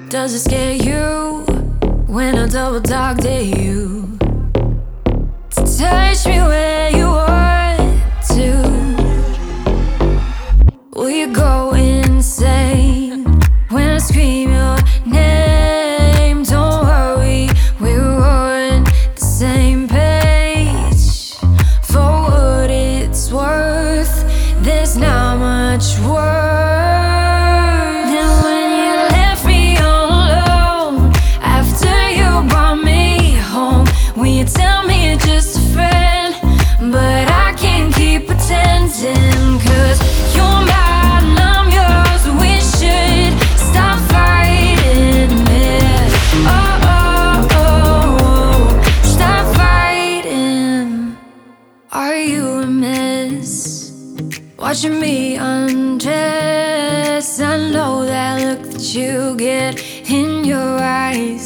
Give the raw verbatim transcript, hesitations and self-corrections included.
Does it scare you when I double dog dare you to touch me where you want to? Will you go insane when I scream your name? Don't worry, we're on the same page. For what it's worth, there's not much worth. You tell me you're just a friend, but I can't keep pretending. Cause you're mine and I'm yours. We should stop fighting it. Oh, oh, oh, stop fighting. Are you a mess? Watching me undress. I know that look that you get in your eyes.